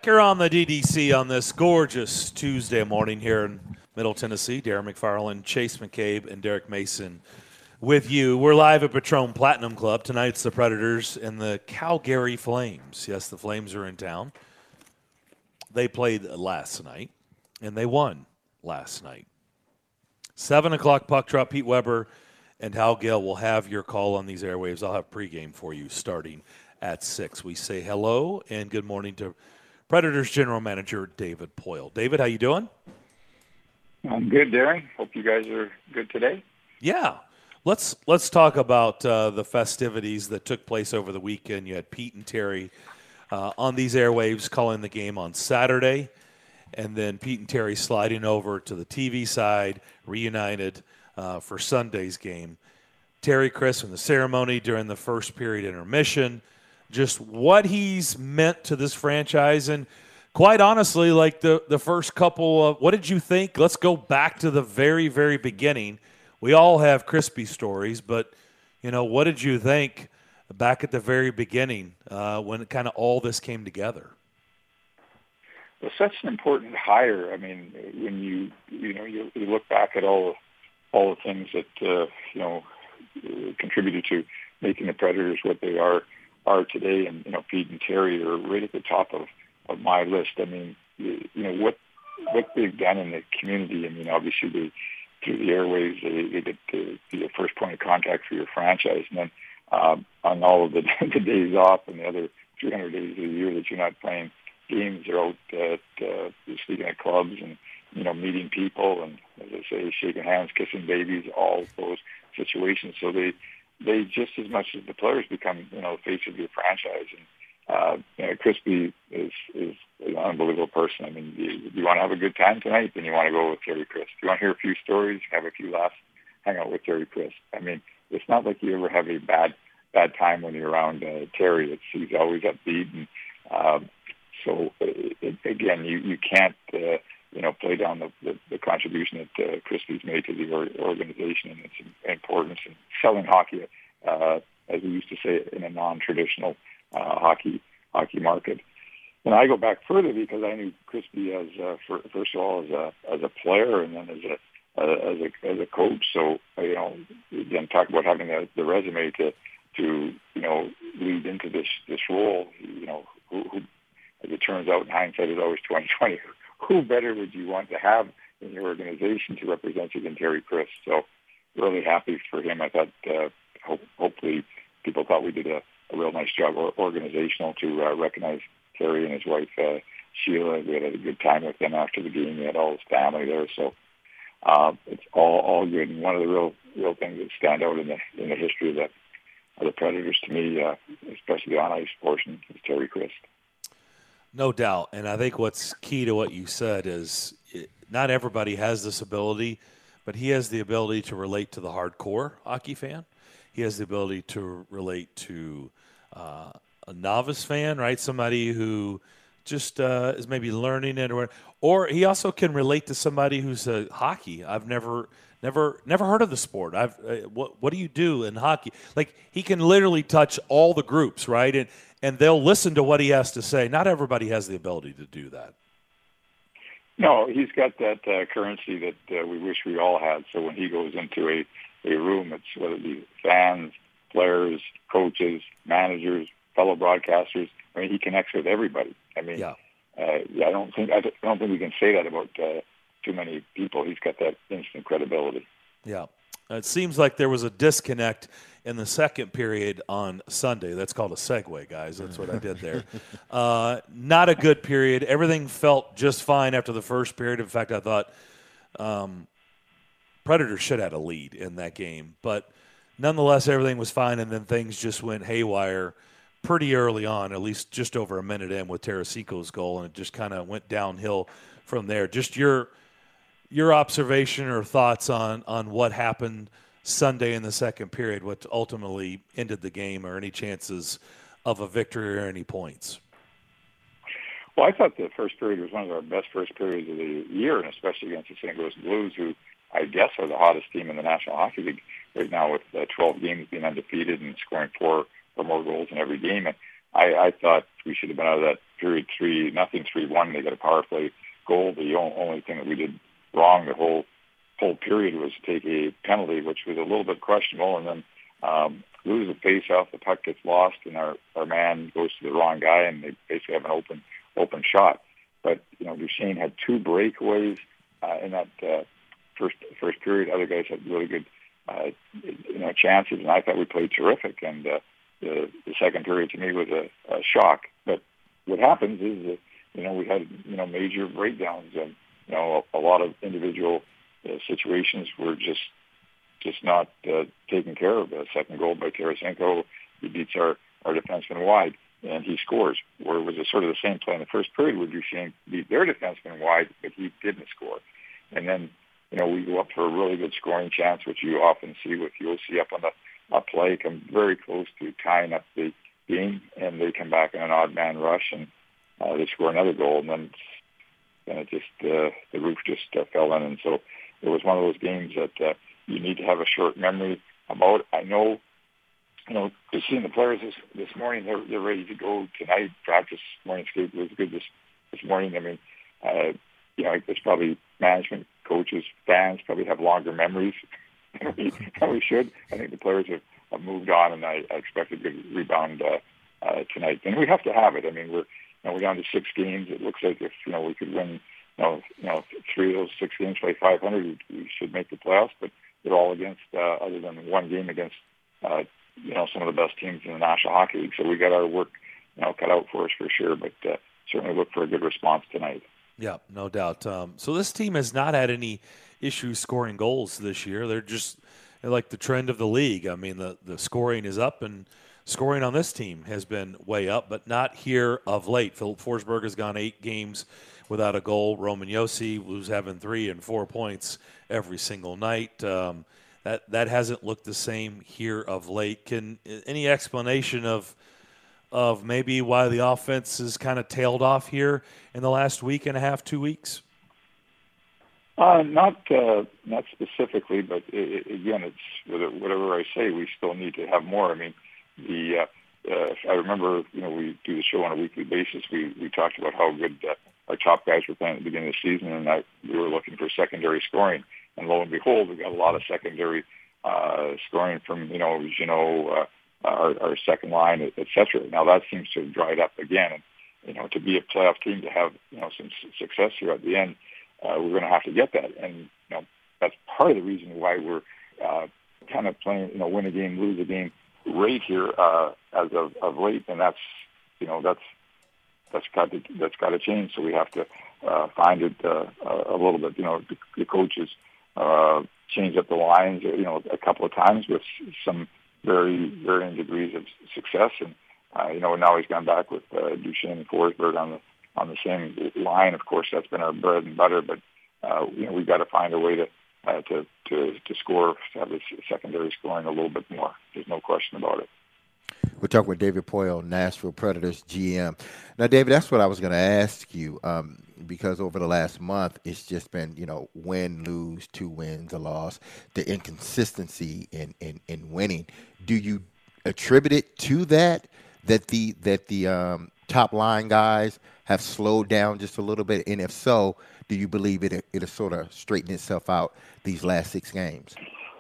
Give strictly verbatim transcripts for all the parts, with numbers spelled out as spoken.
here on the D D C on this gorgeous Tuesday morning here in Middle Tennessee. Darren McFarland, Chase McCabe, and Derek Mason with you. We're live at Patron Platinum Club. Tonight's the Predators and the Calgary Flames. Yes, the Flames are in town. They played last night, and they won last night. seven o'clock puck drop. Pete Weber and Hal Gale will have your call on these airwaves. I'll have pregame for you starting at six. We say hello and good morning to Predators General Manager David Poile. David, how you doing? I'm good, Darren. Hope you guys are good today. Yeah. Let's let's talk about uh, the festivities that took place over the weekend. You had Pete and Terry uh, on these airwaves calling the game on Saturday, and then Pete and Terry sliding over to the T V side, reunited uh, for Sunday's game. Terry Chris in the ceremony during the first period intermission, just what he's meant to this franchise. And quite honestly, like the, the first couple of, what did you think? Let's go back to the very, very beginning. We all have crispy stories, but, you know, what did you think back at the very beginning uh, when kind of all this came together? Well, such an important hire. I mean, when you, you know, you, you look back at all, all the things that, uh, you know, contributed to making the Predators what they are, are today, and you know Pete and Terry are right at the top of, of my list. I mean, you, you know what what they've done in the community. I mean, obviously they, through the airwaves, they, they get to be the first point of contact for your franchise, and then um, on all of the, the days off and the other three hundred days of the year that you're not playing games, they're out at uh, speaking at clubs and you know meeting people and, as I say, shaking hands, kissing babies, all those situations. So they. They just as much as the players become, you know, the face of your franchise. And uh, you know, Crispy is is an unbelievable person. I mean, you, you want to have a good time tonight, then you want to go with Terry Chris. You want to hear a few stories, have a few laughs, hang out with Terry Chris. I mean, it's not like you ever have a bad bad time when you're around uh, Terry. It's he's always upbeat, and um, so it, it, again, you you can't. Uh, you know, play down the, the, the contribution that uh, Crispy's made to the or, organization and its importance in selling hockey, uh, as we used to say, in a non-traditional uh, hockey hockey market. And I go back further because I knew Crispy as, uh, for, first of all, as a as a player and then as a uh, as a as a coach. So you know, again, talk about having a, the resume to to you know lead into this this role. You know, who, who as it turns out, in hindsight, is always twenty twenty. Who better would you want to have in your organization to represent you than Terry Chris? So really happy for him. I thought uh, hope, hopefully people thought we did a, a real nice job or, organizational to uh, recognize Terry and his wife, uh, Sheila. We had a good time with them after the game. We had all his family there. So uh, it's all, all good. And one of the real real things that stand out in the in the history of the, of the Predators to me, uh, especially the on-ice portion, is Terry Chris. No doubt. And I think what's key to what you said is it, not everybody has this ability, but he has the ability to relate to the hardcore hockey fan. He has the ability to relate to uh, a novice fan, right? Somebody who just uh, is maybe learning it, or or he also can relate to somebody who's a hockey. I've never never never heard of the sport. I've uh, what what do you do in hockey? Like he can literally touch all the groups, right? And and they'll listen to what he has to say. Not everybody has the ability to do that. No, he's got that uh, currency that uh, we wish we all had. So when he goes into a, a room, it's whether it be fans, players, coaches, managers, fellow broadcasters. I mean, he connects with everybody. I mean, yeah, uh, yeah I don't think I don't think we can say that about uh, too many people. He's got that instant credibility. Yeah, it seems like there was a disconnect in the second period on Sunday. That's called a segue, guys. That's what I did there. Uh, not a good period. Everything felt just fine after the first period. In fact, I thought um, Predators should have had a lead in that game. But nonetheless, everything was fine, and then things just went haywire pretty early on, at least just over a minute in with Tarasenko's goal, and it just kind of went downhill from there. Just your your observation or thoughts on, on what happened Sunday in the second period, what ultimately ended the game, or any chances of a victory or any points? Well, I thought the first period was one of our best first periods of the year, and especially against the Saint Louis Blues, who I guess are the hottest team in the National Hockey League right now, with uh, twelve games being undefeated and scoring four or more goals in every game. And I, I thought we should have been out of that period three nothing, three one. They got a power play goal. The only thing that we did wrong the whole whole period was take a penalty, which was a little bit questionable, and then um, lose the face-off. The puck gets lost, and our, our man goes to the wrong guy, and they basically have an open open shot. But you know, Duchesne had two breakaways uh, in that uh, first first period. Other guys had really good uh, you know chances, and I thought we played terrific. And uh, the, the second period to me was a, a shock. But what happens is that you know we had you know major breakdowns, and you know a, a lot of individual uh, situations were just just not uh, taken care of. The second goal by Tarasenko, he beats our, our defenseman wide, and he scores. Where it was a sort of the same play in the first period where Duchesne beat their defenseman wide, but he didn't score. And then, you know, we go up for a really good scoring chance, which you often see with U O C up on the up play, come very close to tying up the game, and they come back in an odd man rush, and uh, they score another goal, and then, then it just, uh, the roof just uh, fell in. And so it was one of those games that uh, you need to have a short memory about. I know, you know, just seeing the players this, this morning, they're, they're ready to go tonight. Practice, morning skate was good this, this morning. I mean, uh, you know, it's probably management, coaches, fans probably have longer memories than we, than we should. I think the players have, have moved on, and I, I expect a good rebound uh, uh, tonight. And we have to have it. I mean, we're, you know, we're down to six games. It looks like if, you know, we could win, you know, you know three of those six games, play five hundred, we, we should make the playoffs. But they're all against, uh, other than one game against, uh, you know, some of the best teams in the National Hockey League. So we got our work, you know, cut out for us for sure, but uh, certainly look for a good response tonight. Yeah, no doubt. Um, so this team has not had any issues scoring goals this year. They're just they're like the trend of the league. I mean, the, the scoring is up, and scoring on this team has been way up, but not here of late. Philip Forsberg has gone eight games without a goal. Roman Josi was having three and four points every single night. Um, that that hasn't looked the same here of late. Can any explanation of of maybe why the offense has kind of tailed off here in the last week and a half, two weeks? Uh, not uh, not specifically, but it, it, again, it's whatever I say, we still need to have more. I mean, the uh, uh, I remember, you know, we do the show on a weekly basis. We we talked about how good uh, our top guys were playing at the beginning of the season, and I, we were looking for secondary scoring. And lo and behold, we got a lot of secondary uh, scoring from, you know, you know, uh, our, our second line, et cetera. Now that seems to have dried up again. And, you know, to be a playoff team, to have, you know, some success here at the end, uh, we're going to have to get that. And, you know, that's part of the reason why we're uh, kind of playing, you know, win a game, lose a game rate here uh, as of, of late. And that's, you know, that's, that's got to, that's got to change. So we have to uh, find it uh, a little bit, you know, the, the coaches, Uh, change up the lines, you know, a couple of times with some very varying degrees of success. And, uh, you know, now he's gone back with uh, Duchesne and Forsberg on the on the same line. Of course, that's been our bread and butter, but, uh, you know, we've got to find a way to, uh, to, to, to score, to have the secondary scoring a little bit more. There's no question about it. We're talking with David Poile, Nashville Predators G M. Now, David, that's what I was going to ask you, um, because over the last month, it's just been, you know, win, lose, two wins, a loss, the inconsistency in, in, in winning. Do you attribute it to that, that the that the um, top line guys have slowed down just a little bit? And if so, do you believe it it'll sort of straighten itself out these last six games?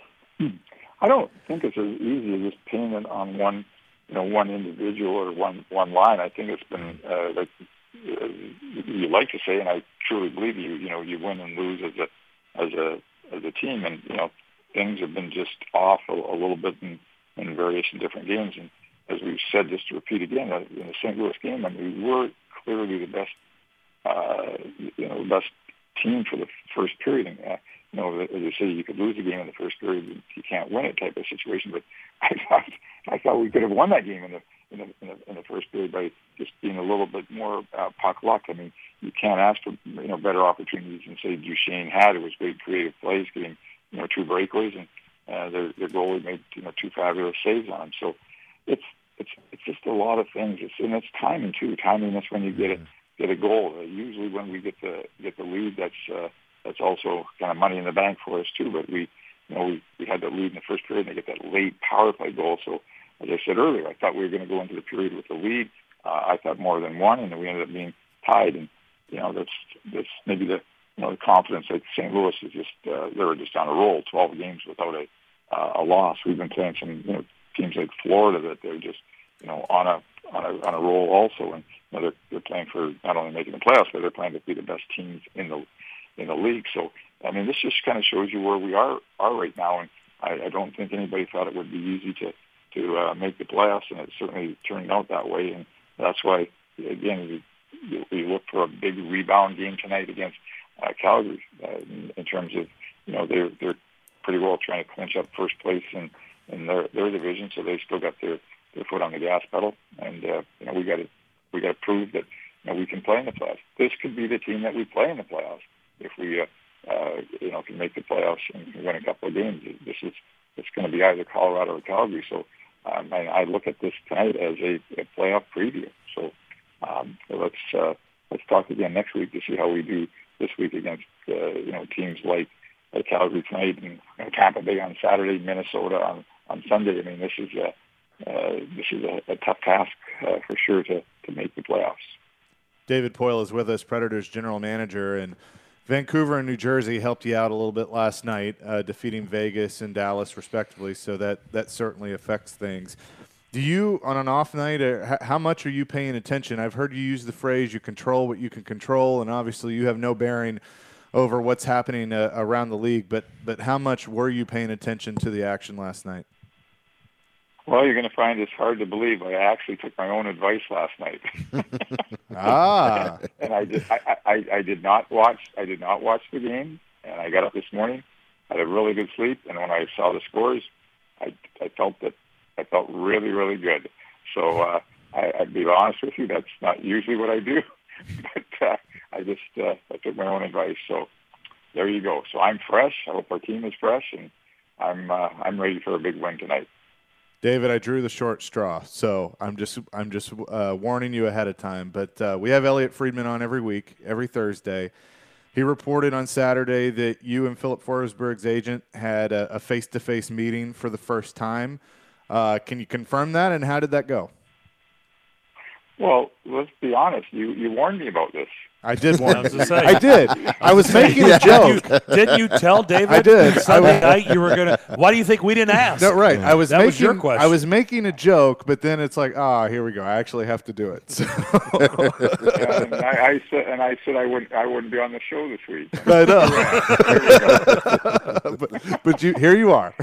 I don't think it's as easy as just pinning it on one, you know, one individual or one one line. I think it's been uh, like uh, you like to say, and I truly believe you. You know, you win and lose as a as a as a team, and you know, things have been just off a, a little bit in, in various and different games. And as we've said, just to repeat again, uh, in the Saint Louis game, I mean, we were clearly the best, uh, you know, the best team for the first period. And, uh, you know, as you say, you could lose a game in the first period, you can't win it type of situation. But I thought I thought we could have won that game in the in the in the, in the first period by just being a little bit more uh, puck luck. I mean, you can't ask for, you know, better opportunities than say Duchesne had. It was great creative plays, getting, you know, two breakaways, and uh, their their goalie made, you know, two fabulous saves on him. So it's it's it's just a lot of things. It's and it's timing too. Timing is when you get a get a goal. Uh, usually when we get the get the lead, that's uh, that's also kind of money in the bank for us too. But we, you know, we, we had that lead in the first period, and they get that late power play goal. So as I said earlier, I thought we were going to go into the period with the lead. Uh, I thought more than one, and we ended up being tied. And you know, that's that's maybe the you know the confidence that Saint Louis is just uh, they were just on a roll, twelve games without a uh, a loss. We've been playing some you know teams like Florida that they're just you know on a on a on a roll also, and you know, they're they're playing for not only making the playoffs, but they're playing to be the best teams in the in the league. So I mean, this just kind of shows you where we are are right now, and I, I don't think anybody thought it would be easy to to uh, make the playoffs, and it certainly turned out that way. And that's why, again, we, we look for a big rebound game tonight against uh, Calgary uh, in, in terms of you know they're they're pretty well trying to clinch up first place in, in their their division, so they still got their, their foot on the gas pedal, and uh, you know we got to we got to prove that you know we can play in the playoffs. This could be the team that we play in the playoffs if we. Uh, Uh, you know, can make the playoffs and win a couple of games. This is it's going to be either Colorado or Calgary. So um, I, I look at this tonight as a, a playoff preview. So, um, so let's uh, let's talk again next week to see how we do this week against uh, you know teams like, like Calgary tonight and you know, Tampa Bay on Saturday, Minnesota on, on Sunday. I mean, this is a uh, this is a, a tough task uh, for sure to to make the playoffs. David Poile is with us, Predators general manager, and Vancouver and New Jersey helped you out a little bit last night, uh, defeating Vegas and Dallas respectively, so that, that certainly affects things. Do you, on an off night, uh, how much are you paying attention? I've heard you use the phrase you control what you can control, and obviously you have no bearing over what's happening uh, around the league, but, but how much were you paying attention to the action last night? Well, you're going to find it's hard to believe. I actually took my own advice last night. ah, and I did. I, I, I did not watch. I did not watch the game. And I got up this morning, had a really good sleep, and when I saw the scores, I, I felt that I felt really, really good. So uh, I, I'd be honest with you, that's not usually what I do, but uh, I just uh, I took my own advice. So there you go. So I'm fresh. I hope our team is fresh, and I'm uh, I'm ready for a big win tonight. David, I drew the short straw, so I'm just I'm just uh, warning you ahead of time. But uh, we have Elliot Friedman on every week, every Thursday. He reported on Saturday that you and Philip Forsberg's agent had a, a face-to-face meeting for the first time. Uh, can you confirm that, and how did that go? Well, let's be honest. You you warned me about this. I did warn I, you. say, I did. I was making a joke. Didn't you, didn't you tell David I did. Sunday I night you were going to – why do you think we didn't ask? No, right. I was that making, was your question. I was making a joke, but then it's like, ah, oh, here we go. I actually have to do it. So. and I, I said, and I said I wouldn't, I wouldn't be on the show this week. I know. but, but you, here you are.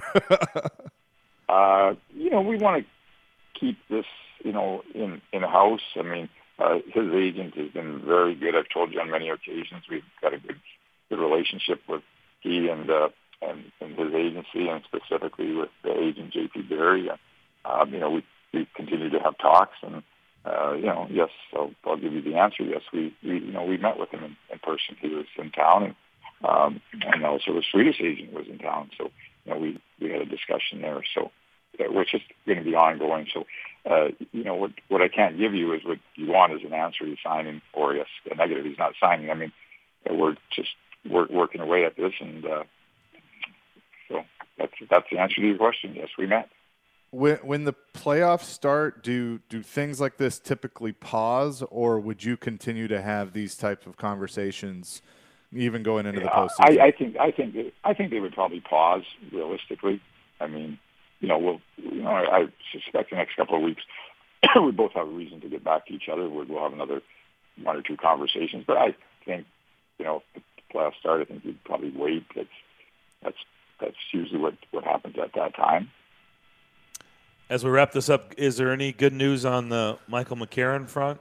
uh, you know, we want to keep this, you know, in in house. I mean. Uh, his agent has been very good. I've told you on many occasions we've got a good, good relationship with he and, uh, and and his agency, and specifically with the agent J P Barry. Um, you know, we we continue to have talks, and uh, you know, yes, I'll, I'll give you the answer. Yes, we, we you know we met with him in, in person. He was in town, and um, and also the Swedish agent was in town. So you know, we we had a discussion there. So. Which is going to be ongoing. So, uh, you know, what what I can't give you is what you want as an answer. He's signing, or yes, a negative. He's not signing. I mean, we're just we're working away at this, and uh, so that's that's the answer to your question. Yes, we met. When when the playoffs start, do do things like this typically pause, or would you continue to have these types of conversations even going into the postseason? I, I think I think they, I think they would probably pause realistically. I mean. You know, we'll, you know, I, I suspect the next couple of weeks we both have a reason to get back to each other. We'll have another one or two conversations. But I think, you know, if the playoffs start, I think we'd probably wait. That's that's that's usually what, what happens at that time. As we wrap this up, is there any good news on the Michael McCarron front?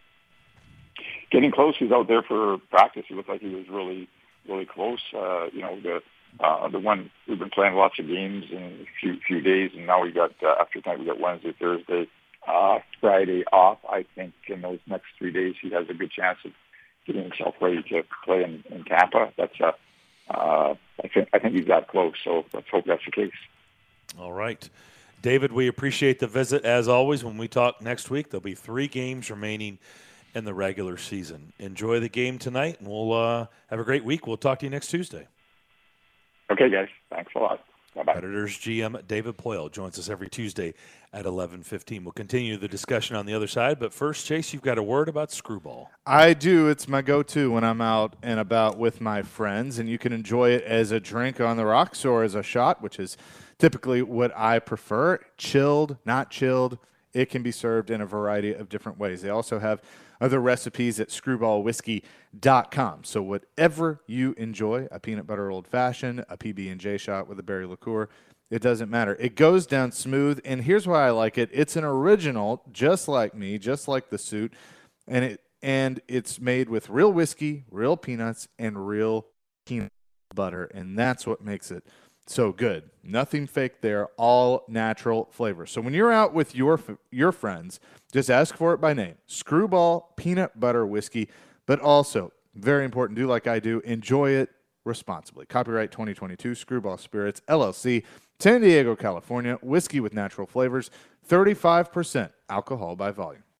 Getting close. He's out there for practice. He looked like he was really, really close. Uh, you know, the Uh, the one we've been playing lots of games in a few few days, and now we got uh, after tonight we got Wednesday, Thursday, uh, Friday off. I think in those next three days he has a good chance of getting himself ready to play in, in Tampa. That's uh, uh, I think I think he's that close. So let's hope that's the case. All right, David, we appreciate the visit as always. When we talk next week, there'll be three games remaining in the regular season. Enjoy the game tonight, and we'll uh, have a great week. We'll talk to you next Tuesday. Okay, guys. Thanks a lot. Bye-bye. Predators G M David Poile joins us every Tuesday at eleven fifteen. We'll continue the discussion on the other side, but first, Chase, you've got a word about Screwball. I do. It's my go-to when I'm out and about with my friends, and you can enjoy it as a drink on the rocks or as a shot, which is typically what I prefer. Chilled, not chilled. It can be served in a variety of different ways. They also have other recipes at screwball whiskey dot com. So whatever you enjoy, a peanut butter old-fashioned, a P B and J shot with a berry liqueur, it doesn't matter. It goes down smooth, and here's why I like it. It's an original, just like me, just like the suit, and it and it's made with real whiskey, real peanuts, and real peanut butter, and that's what makes it so good. Nothing fake there, all natural flavor. So when you're out with your your friends, just ask for it by name. Screwball Peanut Butter Whiskey, but also, very important, do like I do, enjoy it responsibly. Copyright twenty twenty-two, Screwball Spirits, L L C, San Diego, California. Whiskey with natural flavors, thirty-five percent alcohol by volume.